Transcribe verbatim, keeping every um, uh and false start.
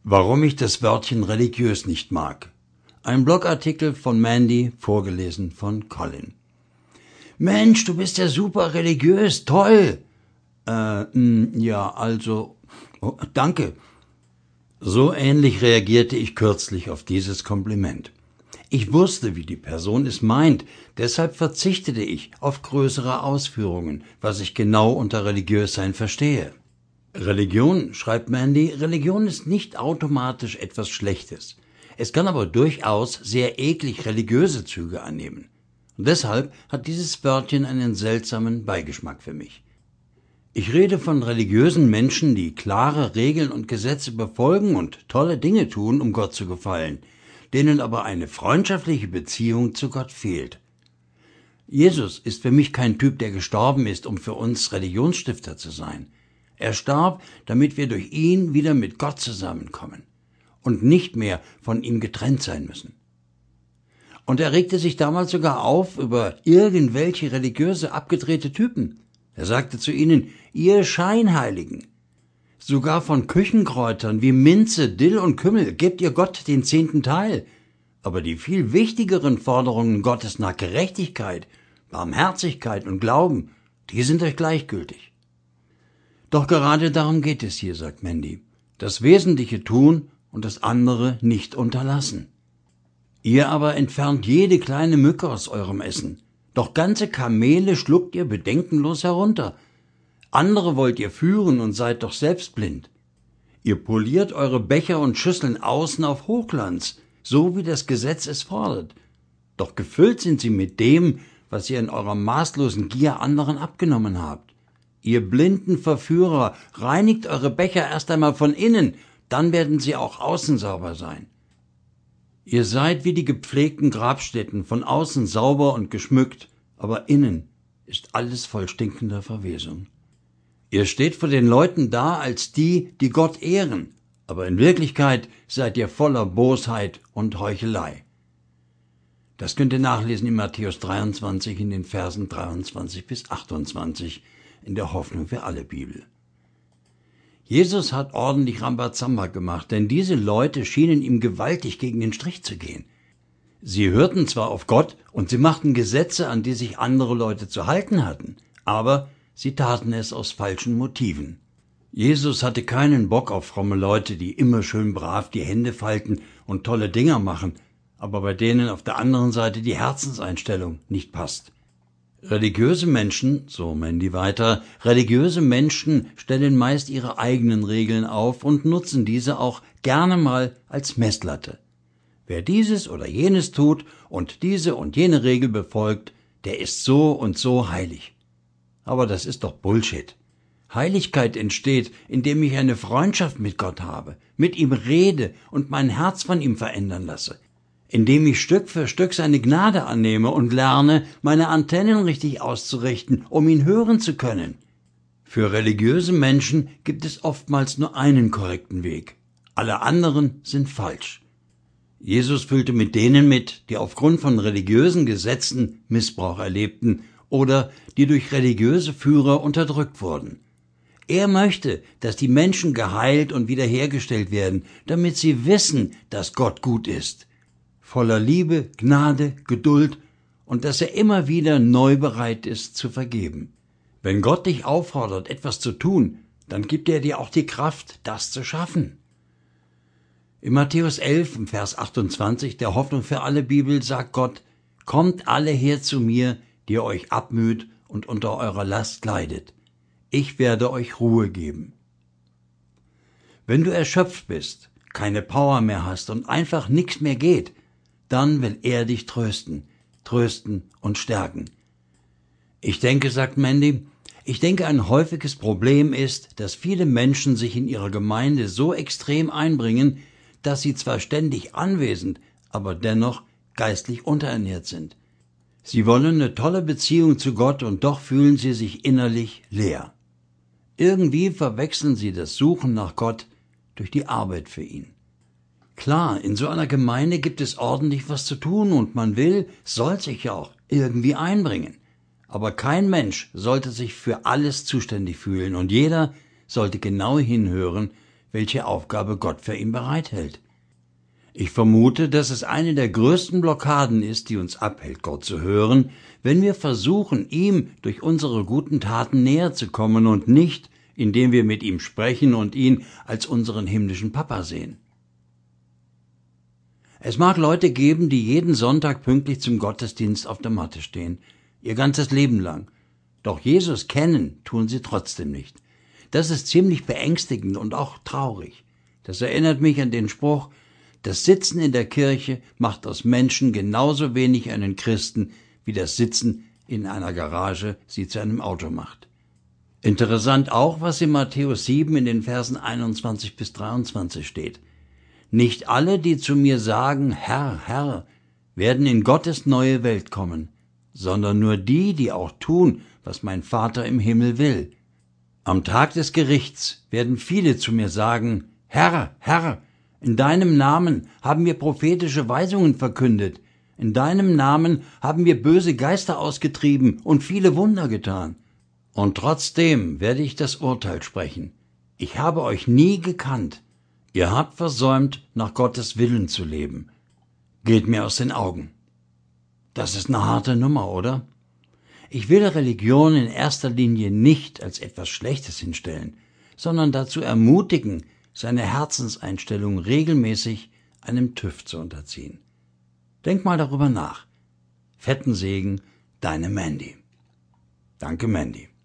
Warum ich das Wörtchen religiös nicht mag. Ein Blogartikel von Mandy, vorgelesen von Colin. Mensch, du bist ja super religiös, toll. Äh, mh, ja, also, oh, danke. So ähnlich reagierte ich kürzlich auf dieses Kompliment. Ich wusste, wie die Person es meint, deshalb verzichtete ich auf größere Ausführungen, was ich genau unter Religiössein verstehe. Religion, schreibt Mandy, Religion ist nicht automatisch etwas Schlechtes. Es kann aber durchaus sehr eklig religiöse Züge annehmen. Und deshalb hat dieses Wörtchen einen seltsamen Beigeschmack für mich. Ich rede von religiösen Menschen, die klare Regeln und Gesetze befolgen und tolle Dinge tun, um Gott zu gefallen, denen aber eine freundschaftliche Beziehung zu Gott fehlt. Jesus ist für mich kein Typ, der gestorben ist, um für uns Religionsstifter zu sein. Er starb, damit wir durch ihn wieder mit Gott zusammenkommen und nicht mehr von ihm getrennt sein müssen. Und er regte sich damals sogar auf über irgendwelche religiöse, abgedrehte Typen. Er sagte zu ihnen, ihr Scheinheiligen. Sogar von Küchenkräutern wie Minze, Dill und Kümmel gebt ihr Gott den zehnten Teil. Aber die viel wichtigeren Forderungen Gottes nach Gerechtigkeit, Barmherzigkeit und Glauben, die sind euch gleichgültig. Doch gerade darum geht es hier, sagt Mandy. Das Wesentliche tun und das andere nicht unterlassen. Ihr aber entfernt jede kleine Mücke aus eurem Essen. Doch ganze Kamele schluckt ihr bedenkenlos herunter. Andere wollt ihr führen und seid doch selbst blind. Ihr poliert eure Becher und Schüsseln außen auf Hochglanz, so wie das Gesetz es fordert. Doch gefüllt sind sie mit dem, was ihr in eurer maßlosen Gier anderen abgenommen habt. Ihr blinden Verführer, reinigt eure Becher erst einmal von innen, dann werden sie auch außen sauber sein. Ihr seid wie die gepflegten Grabstätten, von außen sauber und geschmückt, aber innen ist alles voll stinkender Verwesung. Ihr steht vor den Leuten da als die, die Gott ehren, aber in Wirklichkeit seid ihr voller Bosheit und Heuchelei. Das könnt ihr nachlesen in Matthäus dreiundzwanzig in den Versen dreiundzwanzig bis achtundzwanzig in der Hoffnung für alle Bibel. Jesus hat ordentlich Rambazamba gemacht, denn diese Leute schienen ihm gewaltig gegen den Strich zu gehen. Sie hörten zwar auf Gott und sie machten Gesetze, an die sich andere Leute zu halten hatten, aber sie taten es aus falschen Motiven. Jesus hatte keinen Bock auf fromme Leute, die immer schön brav die Hände falten und tolle Dinger machen, aber bei denen auf der anderen Seite die Herzenseinstellung nicht passt. Religiöse Menschen, so Mandy weiter, religiöse Menschen stellen meist ihre eigenen Regeln auf und nutzen diese auch gerne mal als Messlatte. Wer dieses oder jenes tut und diese und jene Regel befolgt, der ist so und so heilig. Aber das ist doch Bullshit. Heiligkeit entsteht, indem ich eine Freundschaft mit Gott habe, mit ihm rede und mein Herz von ihm verändern lasse, indem ich Stück für Stück seine Gnade annehme und lerne, meine Antennen richtig auszurichten, um ihn hören zu können. Für religiöse Menschen gibt es oftmals nur einen korrekten Weg. Alle anderen sind falsch. Jesus füllte mit denen mit, die aufgrund von religiösen Gesetzen Missbrauch erlebten oder die durch religiöse Führer unterdrückt wurden. Er möchte, dass die Menschen geheilt und wiederhergestellt werden, damit sie wissen, dass Gott gut ist, voller Liebe, Gnade, Geduld und dass er immer wieder neu bereit ist zu vergeben. Wenn Gott dich auffordert, etwas zu tun, dann gibt er dir auch die Kraft, das zu schaffen. In Matthäus elf, im Vers achtundzwanzig, der Hoffnung für alle Bibel, sagt Gott, »Kommt alle her zu mir, die ihr euch abmüht und unter eurer Last leidet. Ich werde euch Ruhe geben.« Wenn du erschöpft bist, keine Power mehr hast und einfach nichts mehr geht, dann will er dich trösten, trösten und stärken. Ich denke, sagt Mandy, ich denke, ein häufiges Problem ist, dass viele Menschen sich in ihrer Gemeinde so extrem einbringen, dass sie zwar ständig anwesend, aber dennoch geistlich unterernährt sind. Sie wollen eine tolle Beziehung zu Gott und doch fühlen sie sich innerlich leer. Irgendwie verwechseln sie das Suchen nach Gott durch die Arbeit für ihn. Klar, in so einer Gemeinde gibt es ordentlich was zu tun und man will, soll sich ja auch irgendwie einbringen. Aber kein Mensch sollte sich für alles zuständig fühlen und jeder sollte genau hinhören, welche Aufgabe Gott für ihn bereithält. Ich vermute, dass es eine der größten Blockaden ist, die uns abhält, Gott zu hören, wenn wir versuchen, ihm durch unsere guten Taten näher zu kommen und nicht, indem wir mit ihm sprechen und ihn als unseren himmlischen Papa sehen. Es mag Leute geben, die jeden Sonntag pünktlich zum Gottesdienst auf der Matte stehen, ihr ganzes Leben lang. Doch Jesus kennen tun sie trotzdem nicht. Das ist ziemlich beängstigend und auch traurig. Das erinnert mich an den Spruch, das Sitzen in der Kirche macht aus Menschen genauso wenig einen Christen, wie das Sitzen in einer Garage sie zu einem Auto macht. Interessant auch, was in Matthäus sieben in den Versen einundzwanzig bis dreiundzwanzig steht. Nicht alle, die zu mir sagen, Herr, Herr, werden in Gottes neue Welt kommen, sondern nur die, die auch tun, was mein Vater im Himmel will. Am Tag des Gerichts werden viele zu mir sagen, Herr, Herr, in deinem Namen haben wir prophetische Weisungen verkündet, in deinem Namen haben wir böse Geister ausgetrieben und viele Wunder getan. Und trotzdem werde ich das Urteil sprechen. Ich habe euch nie gekannt. Ihr habt versäumt, nach Gottes Willen zu leben. Geht mir aus den Augen. Das ist eine harte Nummer, oder? Ich will Religion in erster Linie nicht als etwas Schlechtes hinstellen, sondern dazu ermutigen, seine Herzenseinstellung regelmäßig einem TÜV zu unterziehen. Denk mal darüber nach. Fetten Segen, deine Mandy. Danke, Mandy.